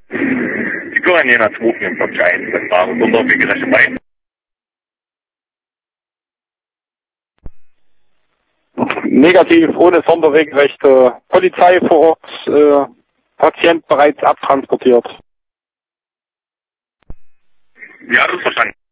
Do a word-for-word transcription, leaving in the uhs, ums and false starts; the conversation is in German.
Zikowanie na smutnym počajem, tak málo to doby, kde se mají. Negativ, ohne Sonderwegrechte, Polizei vor Ort, äh, Patient bereits abtransportiert. Ja, das ist verstanden.